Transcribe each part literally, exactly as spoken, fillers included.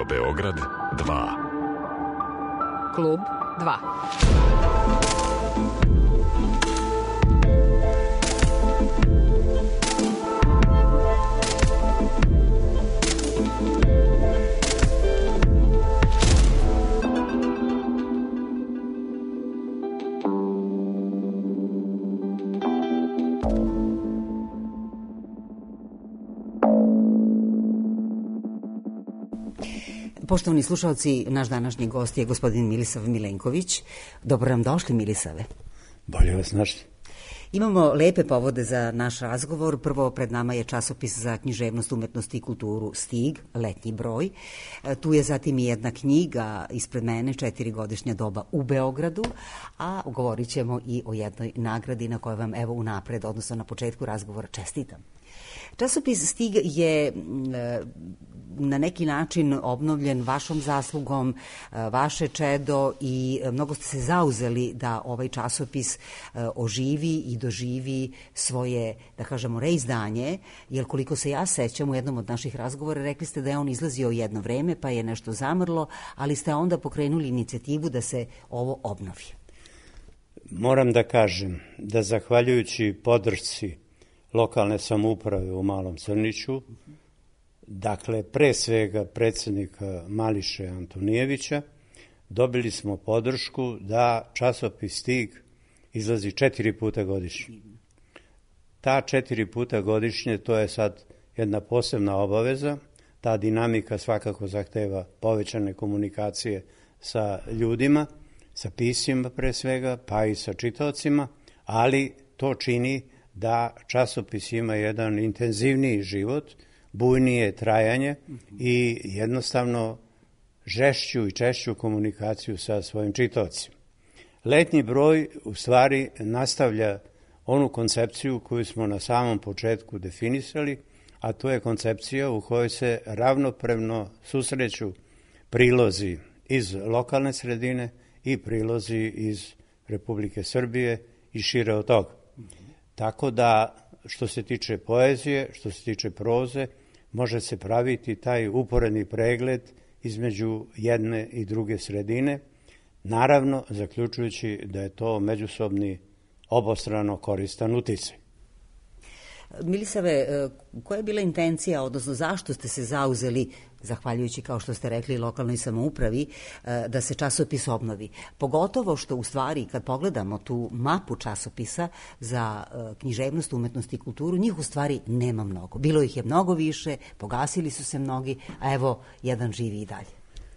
Radio Beograd dva. Klub dva. Poštovani slušalci, naš današnji gost je gospodin Milisav Milenković. Dobro nam došli, Milisave. Bolje vas našli. Imamo lepe povode za naš razgovor. Prvo, pred nama je časopis za književnost, umetnost i kulturu Stig, letnji broj. Tu je zatim i jedna knjiga ispred mene, četirigodišnja doba u Beogradu, a govorit ćemo i o jednoj nagradi na kojoj vam evo unapred, odnosno na početku razgovora, čestitam. Časopis Stig je na neki način obnovljen vašom zaslugom, vaše čedo, i mnogo ste se zauzeli da ovaj časopis oživi i doživi svoje, da kažemo, reizdanje, jer koliko se ja sećam u jednom od naših razgovora rekli ste da je on izlazio jedno vreme pa je nešto zamrlo, ali ste onda pokrenuli inicijativu da se ovo obnovi. Moram da kažem da zahvaljujući podršci lokalne samouprave u Malom Crniću, dakle pre svega predsjednika Mališe Antonijevića, dobili smo podršku da časopis Stig izlazi četiri puta godišnje. Ta četiri puta godišnje, to je sad jedna posebna obaveza. Ta dinamika svakako zahteva povećane komunikacije sa ljudima, sa piscima pre svega, pa i sa čitaocima, ali to čini da časopis ima jedan intenzivniji život, bujnije trajanje i jednostavno žešću i češću komunikaciju sa svojim čitaocima. Letnji broj u stvari nastavlja onu koncepciju koju smo na samom početku definisali, a to je koncepcija u kojoj se ravnopravno susreću prilozi iz lokalne sredine i prilozi iz Republike Srbije i šire od toga. Tako da, što se tiče poezije, što se tiče proze, može se praviti taj uporedni pregled između jedne i druge sredine, naravno zaključujući da je to međusobni obostrano koristan uticaj. Milisave, koja je bila intencija, odnosno zašto ste se zauzeli, zahvaljujući, kao što ste rekli, lokalnoj samoupravi, da se časopis obnovi? Pogotovo što, u stvari, kad pogledamo tu mapu časopisa za književnost, umetnost i kulturu, njih u stvari nema mnogo. Bilo ih je mnogo više, pogasili su se mnogi, a evo, jedan živi i dalje.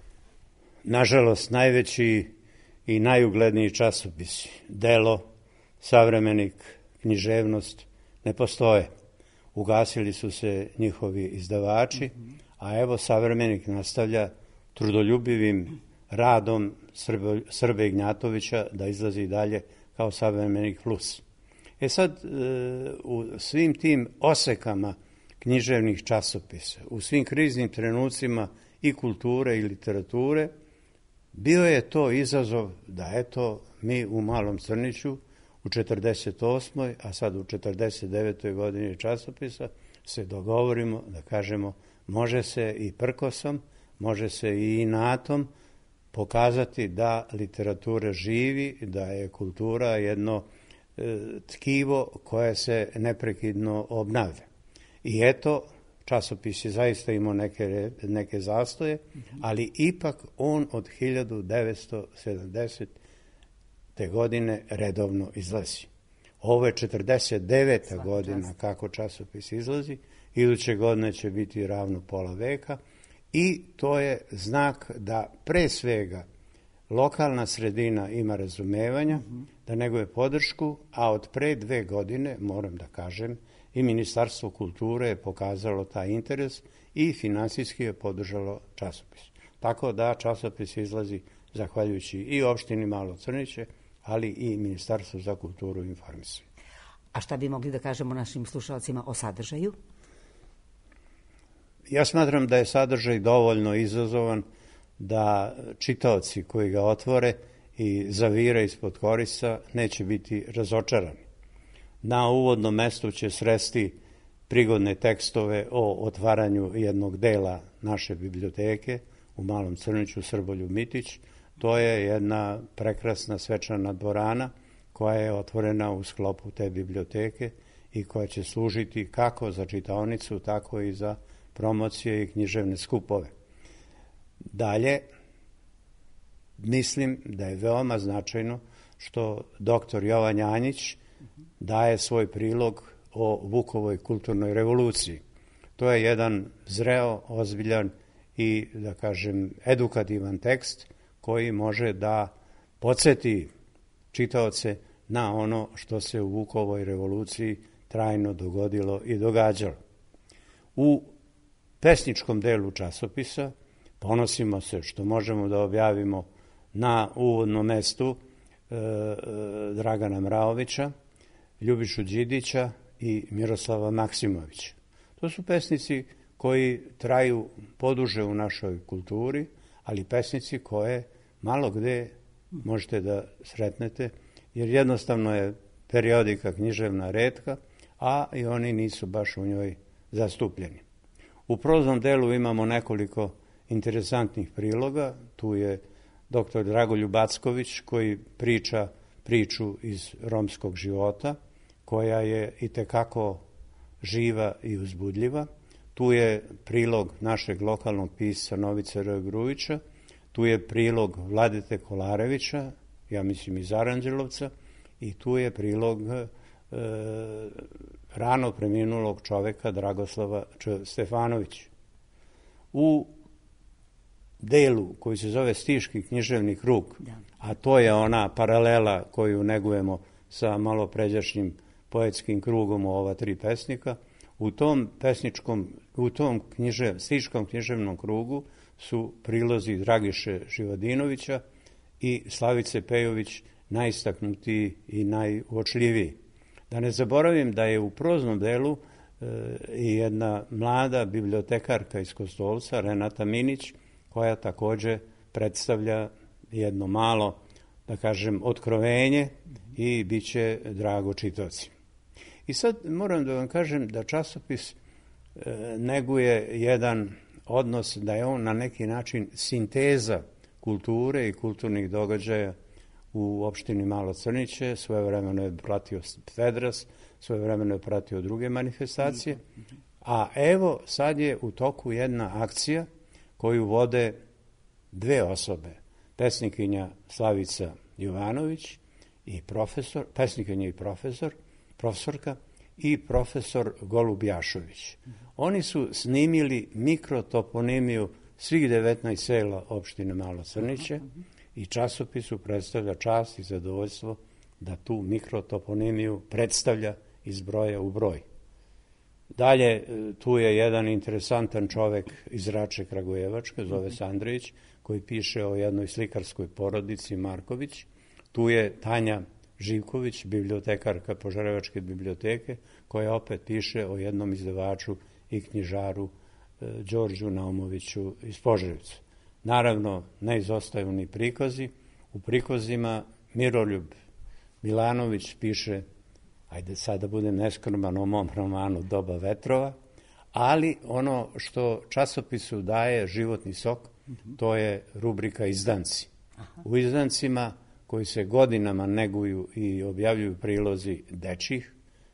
Nažalost, najveći i najugledniji časopisi, Delo, Savremenik, književnost, ne postoje. Ugasili su se njihovi izdavači, a evo Savremenik nastavlja trudoljubivim radom Srbe, Srbe Ignjatovića da izlazi dalje kao Savremenik plus. E sad, u svim tim osekama književnih časopisa, u svim kriznim trenucima i kulture i literature, bio je to izazov da eto mi u Malom Crniću u četrdeset osmoj, a sad u četrdeset devetoj godini časopisa, se dogovorimo da kažemo može se i prkosom, može se i inatom pokazati da literatura živi, da je kultura jedno e, tkivo koje se neprekidno obnavlja. I eto, časopis je zaista imao neke, neke zastoje, ali ipak on od hiljadu devetsto sedamdesete godine redovno izlazi. Ovo je četrdeset deveta godina kako časopis izlazi, iduće godine će biti ravno pola veka i to je znak da pre svega lokalna sredina ima razumevanja, da neguje podršku, a od pre dve godine, moram da kažem, i Ministarstvo kulture je pokazalo taj interes i finansijski je podržalo časopis. Tako da časopis izlazi zahvaljujući i opštini Malo Crniće, ali i Ministarstvo za kulturu i informisanje. A šta bi mogli da kažemo našim slušalcima o sadržaju? Ja smatram da je sadržaj dovoljno izazovan da čitaoci koji ga otvore i zavire ispod korisa neće biti razočarani. Na uvodnom mestu će sresti prigodne tekstove o otvaranju jednog dela naše biblioteke u Malom Crniću, Srboljub Mitić. To je jedna prekrasna svečana dvorana koja je otvorena u sklopu te biblioteke i koja će služiti kako za čitaonicu, tako i za promocije i književne skupove. Dalje, mislim da je veoma značajno što doktor Jovan Janjić daje svoj prilog o Vukovoj kulturnoj revoluciji. To je jedan zreo, ozbiljan i, da kažem, edukativan tekst koji može da podsjeti čitaoce na ono što se u Vukovoj revoluciji trajno dogodilo i događalo. U pesničkom delu časopisa ponosimo se što možemo da objavimo na uvodnom mestu e, Dragana Mraovića, Ljubišu Đidića i Miroslava Maksimovića. To su pesnici koji traju poduže u našoj kulturi, ali pesnici koje malo gde možete da sretnete, jer jednostavno je periodika književna retka, a i oni nisu baš u njoj zastupljeni. U proznom delu imamo nekoliko interesantnih priloga. Tu je doktor Dragoljub Acković koji priča priču iz romskog života, koja je itekako živa i uzbudljiva. Tu je prilog našeg lokalnog pisca Novice R. Grujića, tu je prilog Vladete Kolarevića, ja mislim iz Aranđelovca, i tu je prilog e, rano preminulog čoveka Dragoslava Č. Stefanovića. U delu koji se zove Stiški književni krug, a to je ona paralela koju negujemo sa malopređašnjim poetskim krugom u ova tri pesnika, u tom pesničkom, u tom književ, stiškom književnom krugu su prilozi Dragiše Živodinovića i Slavice Pejović najistaknutiji i najuočljiviji. Da ne zaboravim da je u proznom delu e, i jedna mlada bibliotekarka iz Kostolca, Renata Minić, koja takođe predstavlja jedno malo, da kažem, otkrovenje i bit će drago čitaoci. I sad moram da vam kažem da časopis e, neguje jedan odnos, da je on na neki način sinteza kulture i kulturnih događaja u opštini Malo Crniće. Svojevremeno je pratio Fedras, svojevremeno je pratio druge manifestacije, a evo sad je u toku jedna akcija koju vode dve osobe, pesnikinja Slavica Jovanović i profesor, pesnikinja i profesor, profesorka i profesor Golub Jašović. Oni su snimili mikrotoponimiju svih devetnaest sela opštine Malo Crniće i časopisu predstavlja čast i zadovoljstvo da tu mikrotoponimiju predstavlja iz broja u broj. Dalje, tu je jedan interesantan čovek iz Rače Kragujevačke, zove se Andrejić, koji piše o jednoj slikarskoj porodici Marković. Tu je Tanja Živković, bibliotekarka Požarevačke biblioteke, koja opet piše o jednom izdavaču i knjižaru e, Đorđu Naumoviću iz Požarevca. Naravno, ne izostaju ni prikazi. U prikazima Miroljub Milanović piše, ajde sad da budem neskroman, o mom romanu Doba vetrova, ali ono što časopisu daje životni sok, to je rubrika Izdanci. U Izdancima, koji se godinama neguju i objavljuju prilozi dečih,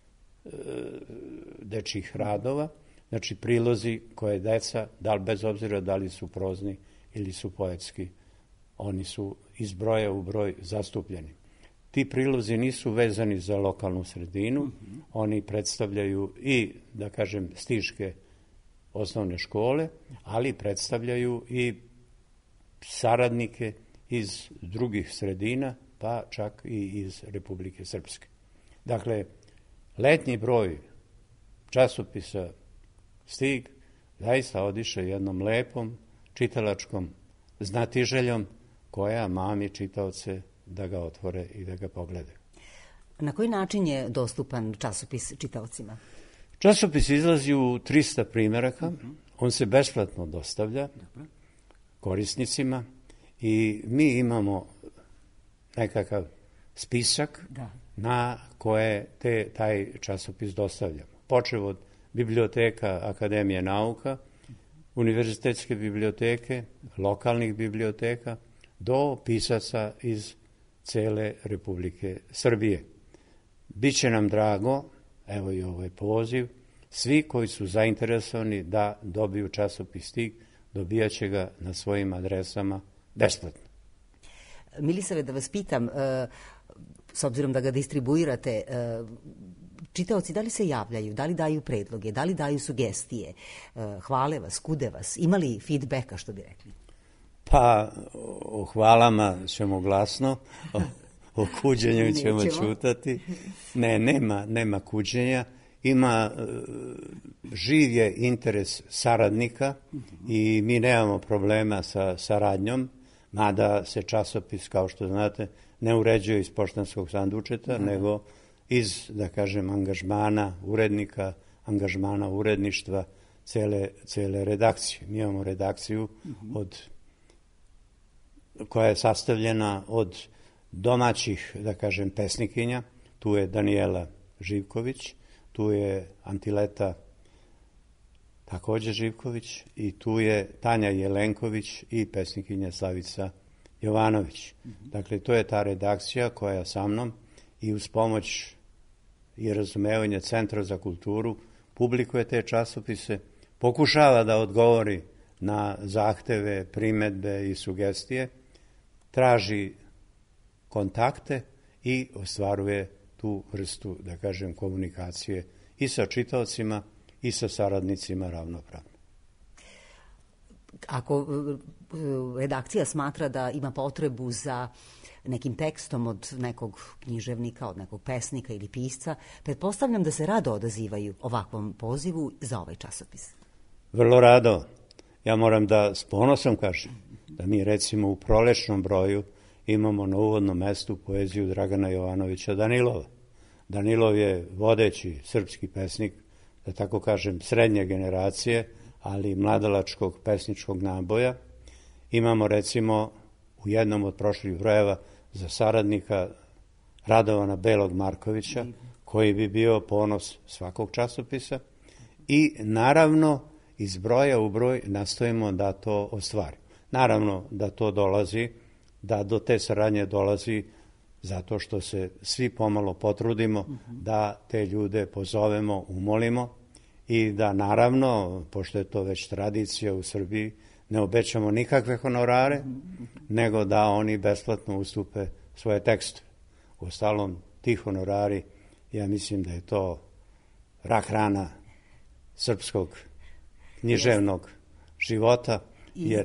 dečih radova, znači prilozi koje deca, da li bez obzira da li su prozni ili su poetski, oni su iz broja u broj zastupljeni. Ti prilozi nisu vezani za lokalnu sredinu, mm-hmm. oni predstavljaju i, da kažem, stiške osnovne škole, ali predstavljaju i saradnike iz drugih sredina, pa čak i iz Republike Srpske. Dakle, letnji broj časopisa Stig zaista odiše jednom lepom čitalačkom znatiželjom koja mami čitaoce da ga otvore i da ga pogledaju. Na koji način je dostupan časopis čitaocima? Časopis izlazi u trista primeraka, uh-huh. on se besplatno dostavlja uh-huh. korisnicima i mi imamo nekakav spisak da. na koje te, taj časopis dostavljamo. Počev od Biblioteka Akademije nauka, univerzitetske biblioteke, lokalnih biblioteka, do pisaca iz cele Republike Srbije. Biće nam drago, evo i ovaj poziv, svi koji su zainteresovani da dobiju časopis Stig, dobijaće ga na svojim adresama besplatno. Milisave, da vas pitam, s obzirom da ga distribuirate, čitaoci da li se javljaju, da li daju predloge, da li daju sugestije, hvale vas, kude vas, ima li feedbacka, što bi rekli? Pa, o hvalama ćemo glasno, o, o kuđenju ćemo ćutati. Ne, nema, nema kuđenja. Ima, živ je interes saradnika i mi nemamo problema sa saradnjom, mada se časopis, kao što znate, ne uređuje iz poštanskog sandučeta, da, nego iz, da kažem, angažmana urednika, angažmana uredništva, cele, cele redakcije. Mi imamo redakciju od, koja je sastavljena od domaćih, da kažem, pesnikinja. Tu je Danijela Živković, tu je Antileta takođe Živković i tu je Tanja Jelenković i pesnikinja Slavica Jovanović. Dakle, to je ta redakcija koja sa mnom i uz pomoć i razumevanje Centra za kulturu publikuje te časopise, pokušava da odgovori na zahteve, primedbe i sugestije, traži kontakte i ostvaruje tu vrstu, da kažem, komunikacije i sa čitaocima i sa saradnicima ravnopravno. Ako redakcija smatra da ima potrebu za nekim tekstom od nekog književnika, od nekog pesnika ili pisca, pretpostavljam da se rado odazivaju ovakvom pozivu za ovaj časopis. Vrlo rado. Ja moram da s ponosom kažem da mi recimo u prolećnom broju imamo na uvodnom mestu poeziju Dragana Jovanovića Danilova. Danilov je vodeći srpski pesnik, da tako kažem, srednje generacije, ali mladalačkog pesničkog naboja. Imamo recimo u jednom od prošlih brojeva za saradnika Radovana Belog Markovića, koji bi bio ponos svakog časopisa i naravno iz broja u broj nastojimo da to ostvarimo. Naravno da to dolazi, da do te saradnje dolazi zato što se svi pomalo potrudimo da te ljude pozovemo, umolimo i da naravno, pošto je to već tradicija u Srbiji, ne obećamo nikakve honorare, nego da oni besplatno ustupe svoje tekstove. Uostalom, ti honorari, ja mislim da je to rak rana srpskog književnog života, jer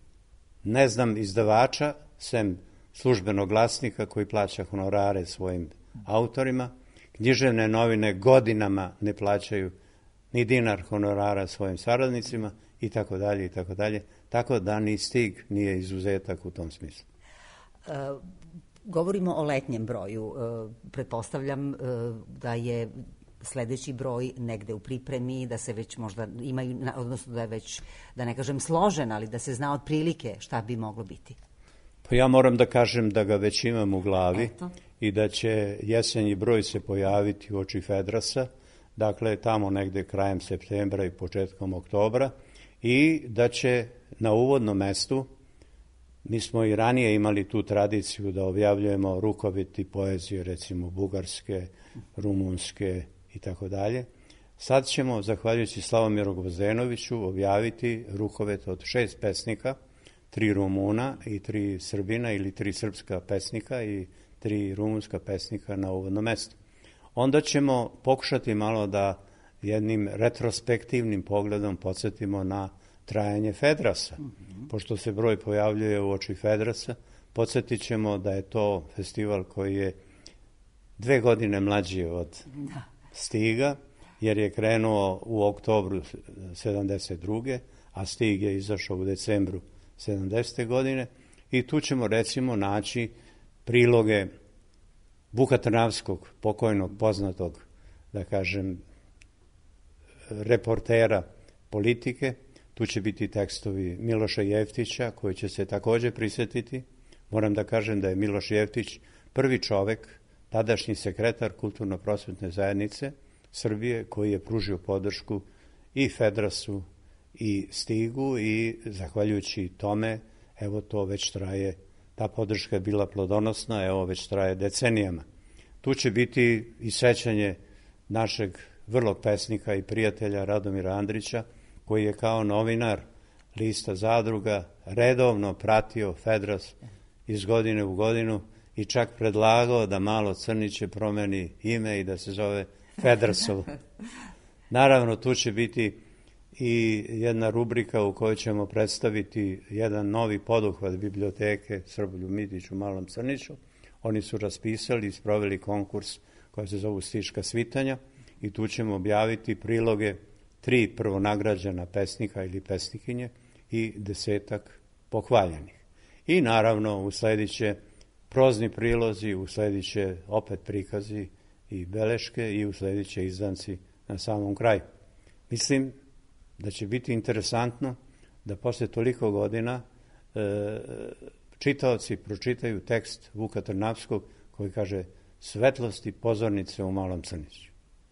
ne znam izdavača, sem službenog glasnika koji plaća honorare svojim autorima. Književne novine godinama ne plaćaju ni dinar honorara svojim saradnicima i tako dalje i tako dalje. Tako da ni Stig nije izuzetak u tom smislu. E, govorimo o letnjem broju. E, pretpostavljam e, da je sledeći broj negde u pripremi, da se već možda imaju, odnosno da je već, da ne kažem složen, ali da se zna otprilike šta bi moglo biti. Pa ja moram da kažem da ga već imam u glavi. Eto. I da će jesenji broj se pojaviti u oči Fedrasa, dakle tamo negde krajem septembra i početkom oktobra, i da će na uvodnom mestu, mi smo i ranije imali tu tradiciju da objavljujemo rukoviti poezije, recimo bugarske, rumunske i tako dalje. Sad ćemo, zahvaljujući Slavomiru Gvozdenoviću, objaviti rukovet od šest pesnika, tri Rumuna i tri Srbina ili tri srpska pesnika i tri rumunska pesnika na uvodnom mestu. Onda ćemo pokušati malo da jednim retrospektivnim pogledom podsjetimo na trajanje Fedrasa. Mm-hmm. Pošto se broj pojavljuje u oči Fedrasa, podsjetit ćemo da je to festival koji je dve godine mlađi od Stiga, jer je krenuo u oktobru sedamdeset druge, a Stig je izašao u decembru sedamdesete godine i tu ćemo recimo naći priloge Vuka Trnavskog, pokojnog, poznatog, da kažem, reportera politike. Tu će biti tekstovi Miloša Jeftića, koji će se takođe prisjetiti. Moram da kažem da je Miloš Jeftić prvi čovek, tadašnji sekretar Kulturno-prosvetne zajednice Srbije, koji je pružio podršku i Fedrasu i Stigu i zahvaljujući tome, evo to već traje, ta podrška je bila plodonosna, evo već traje decenijama. Tu će biti i sećanje našeg vrlog pesnika i prijatelja Radomira Andrića, koji je kao novinar lista Zadruga redovno pratio Fedras iz godine u godinu i čak predlagao da malo Crniće promeni ime i da se zove Fedrasov. Naravno, tu će biti i jedna rubrika u kojoj ćemo predstaviti jedan novi poduhvat biblioteke Srbolju Mitić u Malom Crniću. Oni su raspisali i sproveli konkurs koji se zovu Stiška svitanja i tu ćemo objaviti priloge tri prvonagrađena pesnika ili pesnikinje i desetak pohvaljenih. I naravno usledit će prozni prilozi, usledit će opet prikazi i beleške i usledit će izdanci na samom kraju. Mislim da će biti interesantno da posle toliko godina e, čitaoci pročitaju tekst Vuka Trnavskog koji kaže Svetlosti pozornice u Malom Crniću.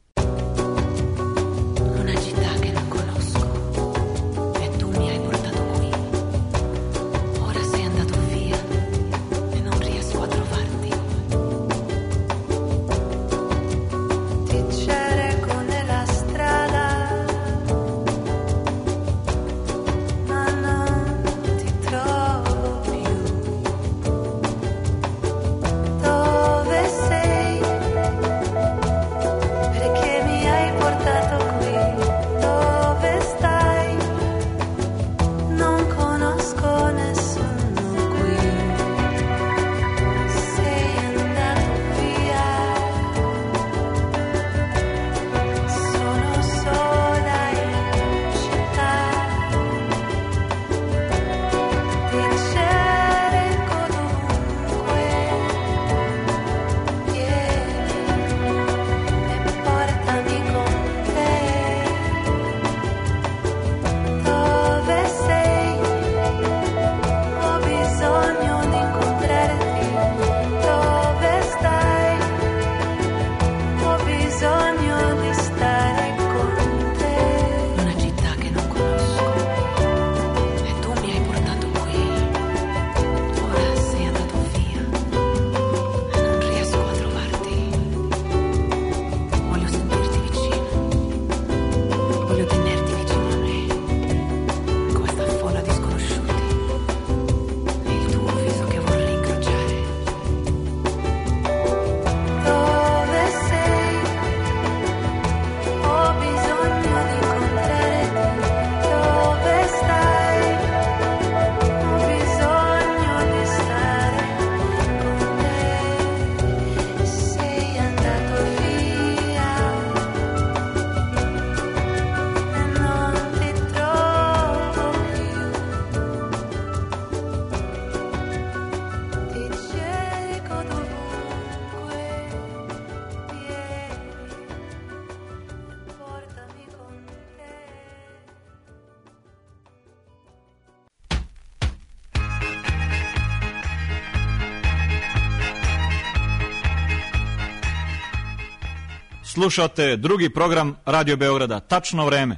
Slušate drugi program Radio Beograda. Tačno vreme.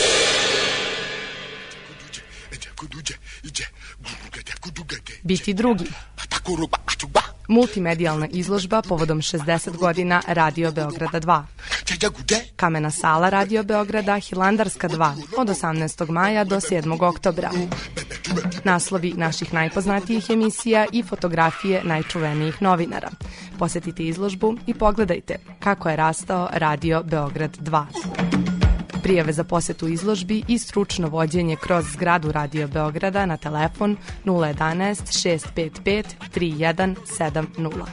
Biti drugi. Multimedijalna izložba povodom šezdeset godina Radio Beograda dva. Kamena sala Radio Beograda Hilandarska dva od osamnaestog maja do sedmog oktobra. Naslovi naših najpoznatijih emisija i fotografije najčuvenijih novinara. Posetite izložbu i pogledajte kako je rastao Radio Beograd dva. Prijave za posetu izložbi i stručno vođenje kroz zgradu Radio Beograda na telefon nula jedanaest šest pet pet tri jedan sedam nula.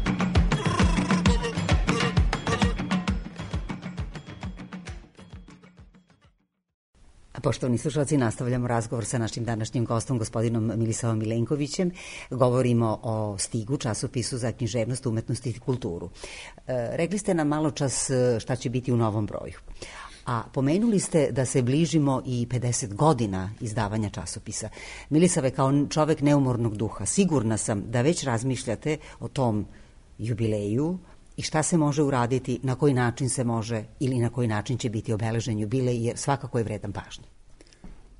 Poštovani slušalci, nastavljamo razgovor sa našim današnjim gostom, gospodinom Milisavom Milenkovićem. Govorimo o Stigu, časopisu za književnost, umetnost i kulturu. E, rekli ste nam malo čas šta će biti u novom broju. A pomenuli ste da se bližimo i pedeset godina izdavanja časopisa. Milisave, kao čovek neumornog duha, sigurna sam da već razmišljate o tom jubileju i šta se može uraditi, na koji način se može ili na koji način će biti obeležen jubilej, jer svakako je vredan pažnje.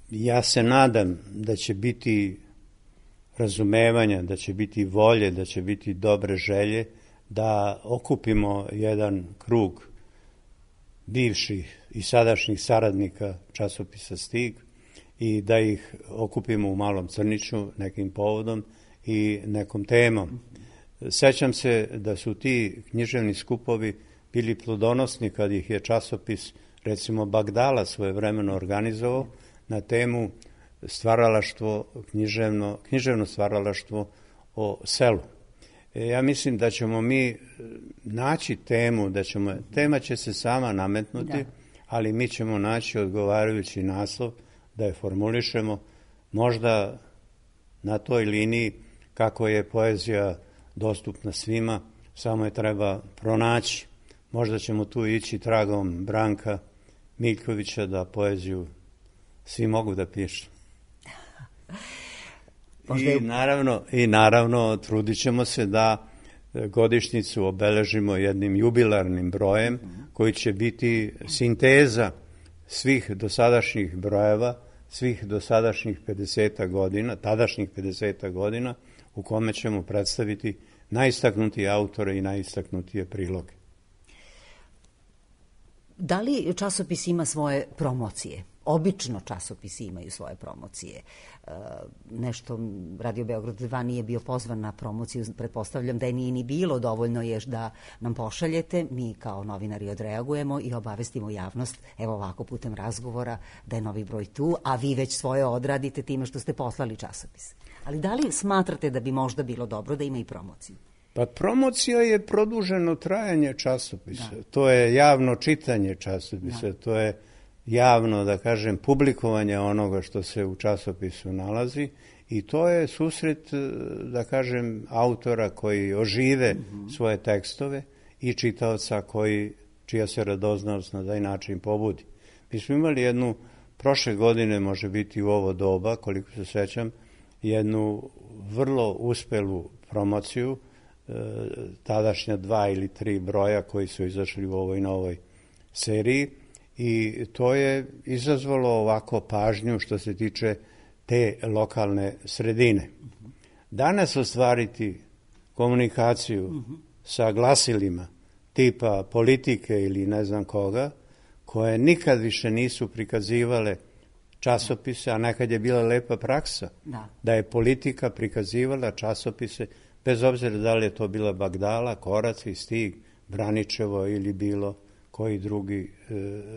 ja se nadam da će biti razumevanja, da će biti volje, da će biti dobre želje, da okupimo jedan krug bivših i sadašnjih saradnika časopisa Stig i da ih okupimo u Malom Crniću nekim povodom i nekom temom. Sećam se da su ti književni skupovi bili plodonosni kad ih je časopis, recimo Bagdala, svojevremeno organizovao na temu stvaralaštvo, književno, književno stvaralaštvo o selu. E, ja mislim da ćemo mi naći temu, da ćemo, tema će se sama nametnuti, da. Ali mi ćemo naći odgovarajući naslov da je formulišemo, možda na toj liniji kako je poezija dostupna svima, samo je treba pronaći. Možda ćemo tu ići tragom Branka Miljkovića da poeziju svi mogu da pišu. I naravno, I naravno trudit ćemo se da godišnjicu obeležimo jednim jubilarnim brojem koji će biti sinteza svih dosadašnjih brojeva, svih dosadašnjih pedeseta godina, tadašnjih pedeseta godina, u kome ćemo predstaviti najistaknutije autore i najistaknutije priloge. Da li časopis ima svoje promocije? Obično časopisi imaju svoje promocije. E, nešto, Radio Beograd dva nije bio pozvan na promociju, pretpostavljam da je nije ni bilo, dovoljno je da nam pošaljete, mi kao novinari odreagujemo i obavestimo javnost, evo ovako putem razgovora, da je novi broj tu, a vi već svoje odradite time što ste poslali časopis. Ali da li smatrate da bi možda bilo dobro da ima i promociju? Pa promocija je produženo trajanje časopisa, da. To je javno čitanje časopisa, da. To je javno, da kažem, publikovanje onoga što se u časopisu nalazi i to je susret, da kažem, autora koji ožive mm-hmm. svoje tekstove i čitaoca koji, čija se radoznalost na taj način pobudi. Mi smo imali jednu, prošle godine, može biti u ovo doba, koliko se sećam, jednu vrlo uspelu promociju, e, tadašnja dva ili tri broja koji su izašli u ovoj novoj seriji, i to je izazvalo ovako pažnju što se tiče te lokalne sredine. Danas ostvariti komunikaciju sa glasilima tipa Politike ili ne znam koga, koje nikad više nisu prikazivale časopise, a nekad je bila lepa praksa da, da je Politika prikazivala časopise, bez obzira da li je to bila Bagdala, Korac i Stig, Braničevo ili bilo koji drugi e,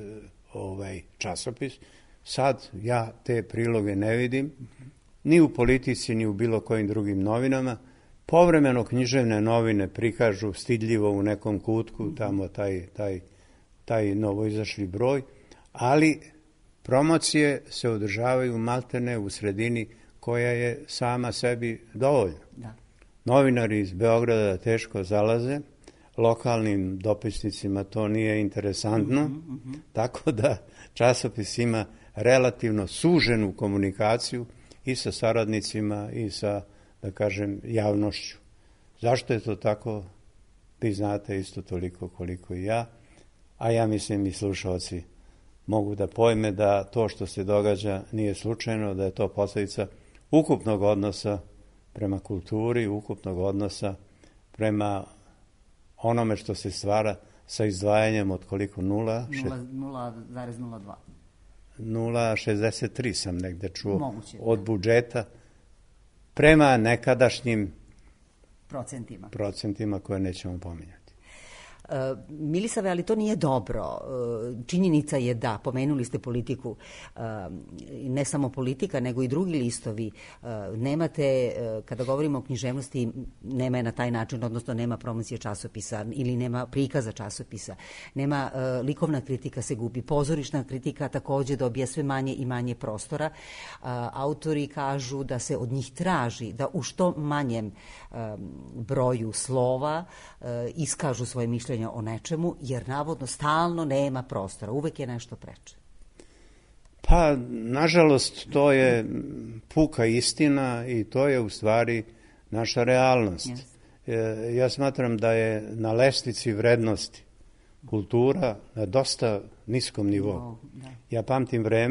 ovaj časopis. Sad ja te priloge ne vidim, ni u Politici, ni u bilo kojim drugim novinama. Povremeno književne novine prikažu stidljivo u nekom kutku, tamo taj, taj, taj novoizašli broj, ali promocije se održavaju maltene u sredini koja je sama sebi dovoljna. Da. Novinari iz Beograda teško zalaze, lokalnim dopisnicima to nije interesantno, mm-hmm, mm-hmm. tako da časopis ima relativno suženu komunikaciju i sa saradnicima i sa, da kažem, javnošću. Zašto je to tako? Vi znate isto toliko koliko i ja, a ja mislim i slušalci mogu da pojme da to što se događa nije slučajno, da je to posljedica ukupnog odnosa prema kulturi, ukupnog odnosa prema onome što se stvara sa izdvajanjem od koliko? nula zarez nula dva. nula zarez šezdeset tri sam negde čuo. Moguće, od budžeta prema nekadašnjim procentima. procentima koje nećemo pominjati. Uh, Milisave, ali to nije dobro. Uh, činjenica je da, pomenuli ste Politiku, uh, ne samo Politika, nego i drugi listovi. Uh, nemate, uh, kada govorimo o književnosti, nema je na taj način, odnosno nema promocije časopisa ili nema prikaza časopisa. Nema, uh, likovna kritika se gubi, pozorišna kritika takođe dobija sve manje i manje prostora. Uh, autori kažu da se od njih traži da u što manjem um, broju slova uh, iskažu svoje mišljenje o nečemu, jer navodno stalno nema prostora, uvek je nešto preče. Pa, nažalost, to je puka istina i to je u stvari naša realnost. Yes. Ja smatram da je na lestvici vrednosti kultura na dosta niskom nivou. Oh, ja pamtim vreme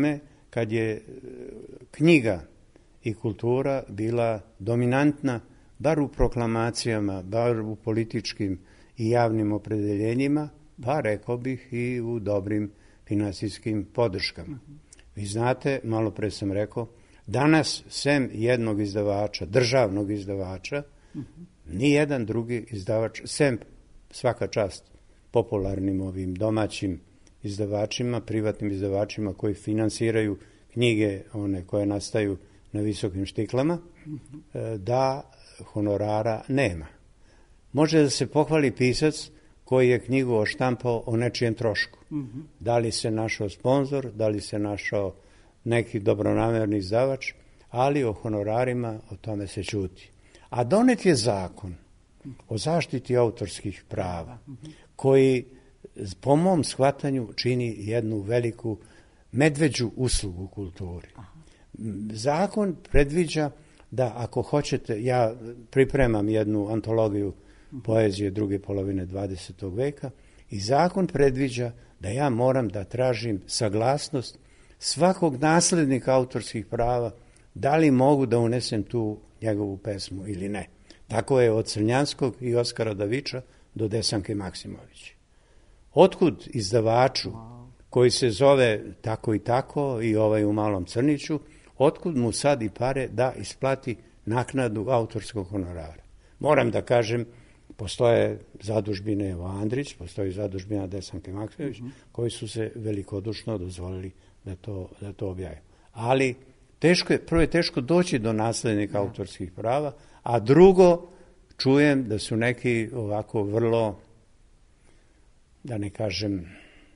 kad je knjiga i kultura bila dominantna, bar u proklamacijama, bar u političkim i javnim opredeljenjima, pa rekao bih i u dobrim finansijskim podrškama. Vi znate, malo pre sam rekao, danas sem jednog izdavača, državnog izdavača, ni jedan drugi izdavač, sem svaka čast popularnim ovim domaćim izdavačima, privatnim izdavačima koji finansiraju knjige, one koje nastaju na visokim štiklama, da honorara nema. Može da se pohvali pisac koji je knjigu oštampao o nečijem trošku. Da li se našao sponzor, da li se našao neki dobronamerni izdavač, ali o honorarima o tome se ćuti. A donet je zakon o zaštiti autorskih prava, koji po mom shvatanju čini jednu veliku medveđu uslugu u kulturi. Zakon predviđa da ako hoćete, ja pripremam jednu antologiju poezije druge polovine dvadesetog veka i zakon predviđa da ja moram da tražim saglasnost svakog naslednika autorskih prava, da li mogu da unesem tu njegovu pesmu ili ne. Tako je od Crnjanskog i Oskara Daviča do Desanke Maksimovića. Otkud izdavaču koji se zove tako i tako i ovaj u Malom Crniću, otkud mu sad i pare da isplati naknadu autorskog honorara? Moram da kažem, postoje zadužbine Evo Andrić, postoji zadužbina Desanke Maksimović, koji su se velikodušno dozvolili da to, da to objavaju. Ali teško je, prvo je teško doći do naslednika autorskih prava, a drugo, čujem da su neki ovako vrlo, da ne kažem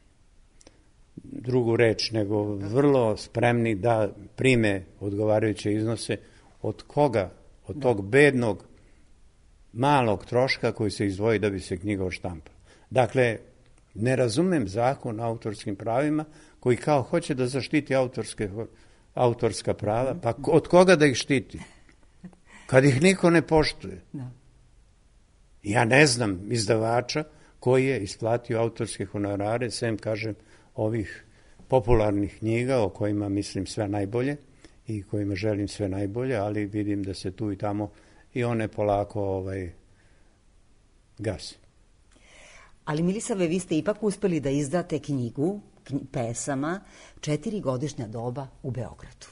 drugu reč, nego vrlo spremni da prime odgovarajuće iznose od koga? Od tog bednog malog troška koji se izdvoji da bi se knjiga odštampala. Dakle, ne razumem zakon o autorskim pravima koji kao hoće da zaštiti autorske, autorska prava, pa od koga da ih štiti? Kad ih niko ne poštuje. Ja ne znam izdavača koji je isplatio autorske honorare, sem, kažem, ovih popularnih knjiga o kojima mislim sve najbolje i kojima želim sve najbolje, ali vidim da se tu i tamo i one polako ovaj, gase. Ali Milisave, vi ste ipak uspeli da izdate knjigu knj, pesama Četiri godišnja doba u Beogradu.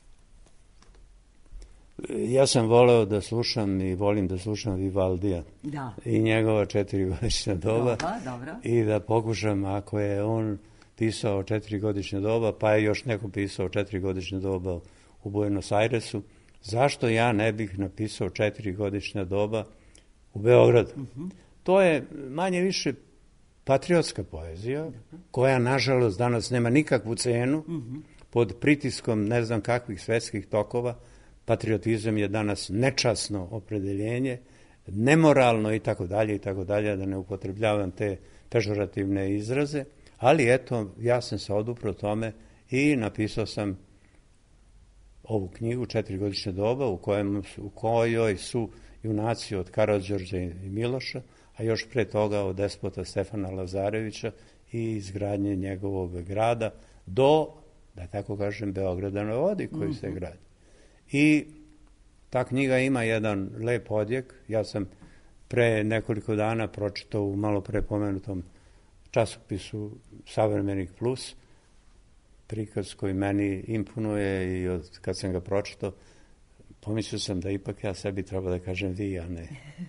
Ja sam voleo da slušam i volim da slušam Vivaldija da. I njegova Četiri godišnja doba. Doba, dobro. I da pokušam, ako je on pisao Četiri godišnja doba, pa je još neko pisao Četiri godišnja doba u Buenos Airesu, zašto ja ne bih napisao Četiri godišnja doba u Beogradu? Uh-huh. To je manje više patriotska poezija, uh-huh. koja nažalost danas nema nikakvu cenu, uh-huh. pod pritiskom ne znam kakvih svetskih tokova. Patriotizam je danas nečasno opredeljenje, nemoralno i tako dalje i tako dalje, da ne upotrebljavam te pežorativne izraze, ali eto, ja sam se odupro tome i napisao sam ovu knjigu Četiri godišnja doba u, kojem, u kojoj su junaci od Karađorđa i Miloša, a još pre toga od despota Stefana Lazarevića i izgradnje njegovog grada do, da tako kažem, Beograda na vodi koji se gradi. I ta knjiga ima jedan lep odjek. Ja sam pre nekoliko dana pročitao u malo pre pomenutom časopisu Savremenik plus, prikaz koji meni imponuje i od, kad sam ga pročitao, pomislio sam da ipak ja sebi treba da kažem vi, a ne.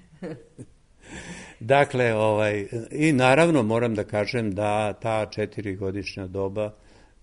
Dakle, ovaj, i naravno moram da kažem da ta četirigodišnja doba e,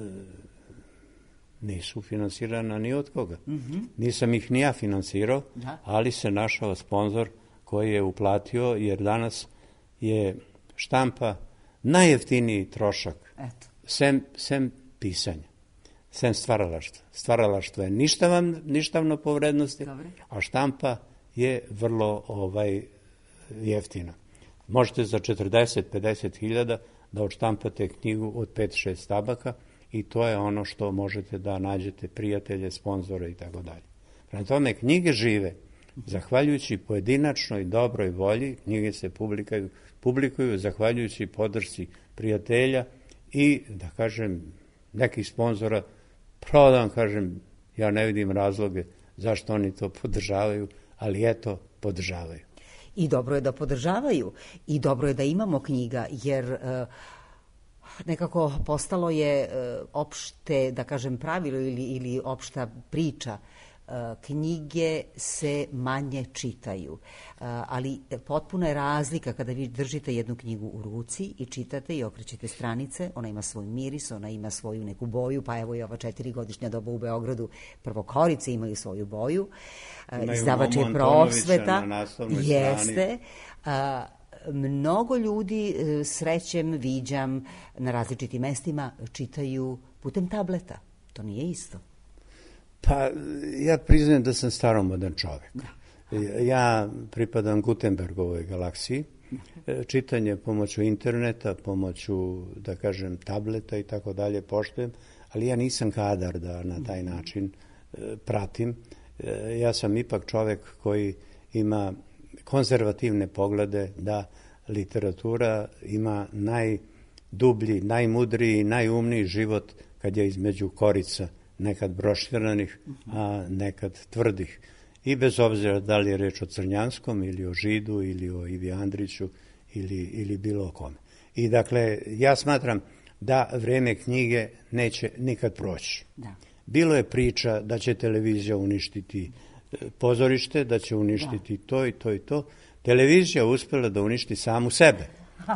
nisu finansirana ni od koga. Mm-hmm. Nisam ih ni ja finansirao, da. Ali se našao sponzor koji je uplatio, jer danas je štampa najjeftiniji trošak, Eto. Sem, sem pisanja, sem stvaralaštva. Stvaralaštvo je ništavan, ništavno po vrednosti, Dobre. A štampa je vrlo ovaj, jeftina. Možete za četrdeset do pedeset hiljada da odštampate knjigu od pet do šest tabaka i to je ono što možete da nađete prijatelje, sponzore i tako dalje. Prema tome, knjige žive. Zahvaljujući pojedinačnoj dobroj volji, knjige se publikuju, publikuju zahvaljujući podršci prijatelja i, da kažem, nekih sponzora, Pravo da vam kažem, ja ne vidim razloge zašto oni to podržavaju, ali eto, podržavaju. I dobro je da podržavaju i dobro je da imamo knjiga, jer uh, nekako postalo je uh, opšte, da kažem, pravilo ili, ili opšta priča. Uh, knjige se manje čitaju, uh, ali potpuna je razlika kada vi držite jednu knjigu u ruci i čitate i okrećete stranice, ona ima svoj miris, ona ima svoju neku boju, pa evo i ova četirigodišnja doba u Beogradu, prvo korice imaju svoju boju, uh, izdavač je Prosveta, jeste, uh, mnogo ljudi uh, srećem viđam na različitim mestima čitaju putem tableta, to nije isto. Pa, ja priznajem da sam staromodan čovek. Ja pripadam Gutenbergovoj galaksiji. Čitanje pomoću interneta, pomoću, da kažem, tableta i tako dalje poštujem, ali ja nisam kadar da na taj način pratim. Ja sam ipak čovek koji ima konzervativne poglede da literatura ima najdublji, najmudriji, najumniji život kad je između korica, nekad broširanih, a nekad tvrdih. I bez obzira da li je reč o Crnjanskom ili o Židu ili o Ivi Andriću ili, ili bilo o kome. I dakle, ja smatram da vreme knjige neće nikad proći. Da. Bilo je priča da će televizija uništiti pozorište, da će uništiti da. to i to i to. Televizija uspela da uništi samu sebe.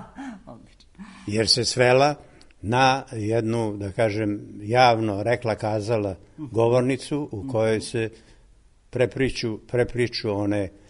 Jer se svela na jednu, da kažem, javno rekla kazala govornicu u kojoj se prepriču, prepriču one e,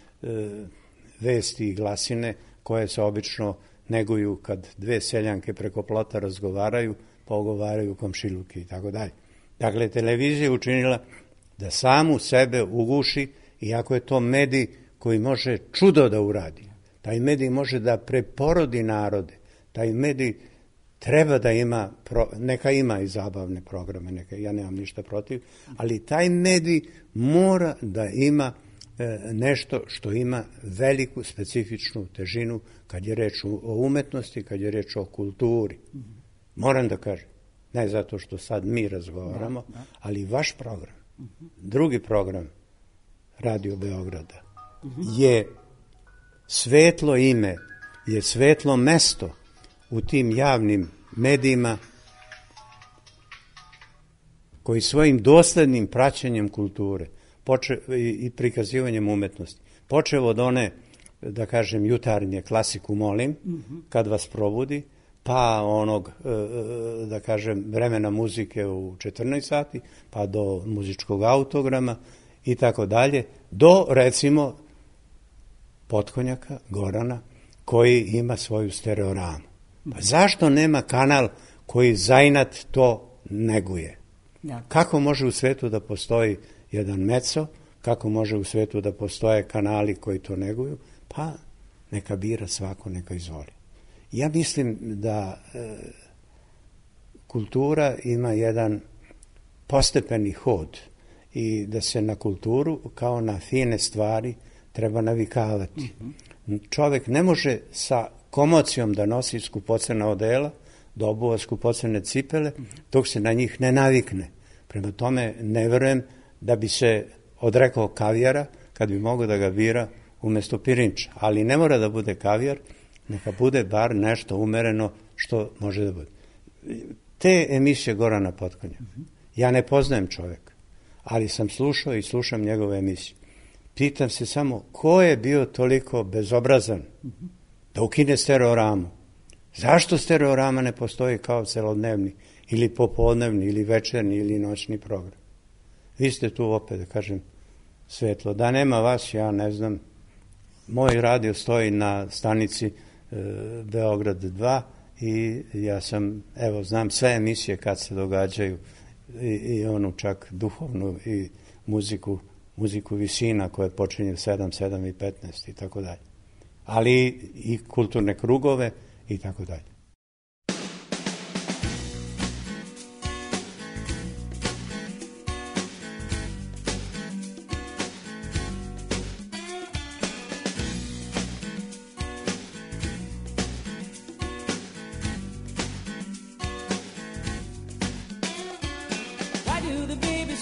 vesti i glasine koje se obično neguju kad dve seljanke preko plota razgovaraju, pa ogovaraju komšiluke i tako dalje. Dakle, televizija je učinila da samu sebe uguši, iako je to medij koji može čudo da uradi. Taj medij može da preporodi narode. Taj medij treba da ima, neka ima i zabavne programe, neka, ja nemam ništa protiv, ali taj medij mora da ima e, nešto što ima veliku specifičnu težinu kad je reč o umetnosti, kad je reč o kulturi. Moram da kažem, ne zato što sad mi razgovaramo, ali vaš program, drugi program Radio Beograda je svetlo ime, je svetlo mesto u tim javnim medijima koji svojim doslednim praćenjem kulture poče, i, i prikazivanjem umetnosti, počev od one, da kažem, jutarnje klasiku molim, kad vas probudi, pa onog, da kažem, vremena muzike u četrnaest sati, pa do muzičkog autograma i tako dalje, do, recimo, Potkonjaka, Gorana, koji ima svoju stereoramu. Pa zašto nema kanal koji zainat to neguje? Da. Kako može u svetu da postoji jedan meco, kako može u svetu da postoje kanali koji to neguju? Pa neka bira svako, neka izvoli. Ja mislim da e, kultura ima jedan postepeni hod i da se na kulturu kao na fine stvari treba navikavati. Mm-hmm. Čovek ne može sa komocijom da nosi skupocena odela, da obuva skupocene cipele, dok se na njih ne navikne. Prema tome, ne verujem da bi se odrekao kavijara kad bi mogao da ga bira umesto pirinča. Ali ne mora da bude kavijar, neka bude bar nešto umereno što može da bude. Te emisije Gorana Potkonjaka, ja ne poznajem čoveka, ali sam slušao i slušam njegove emisije. Pitam se samo ko je bio toliko bezobrazan da ukine stereoramu. Zašto stereorama ne postoji kao celodnevni ili popodnevni ili večerni ili noćni program? Vi ste tu opet, da kažem, svetlo. Da nema vas, ja ne znam, moj radio stoji na stanici e, Beograd dva i ja sam, evo, znam sve emisije kad se događaju i, i onu čak duhovnu i muziku, muziku visina koje počinje u sedam, sedam i petnaest i tako dalje. Ali i kulturne krugove i tako dalje. Why do the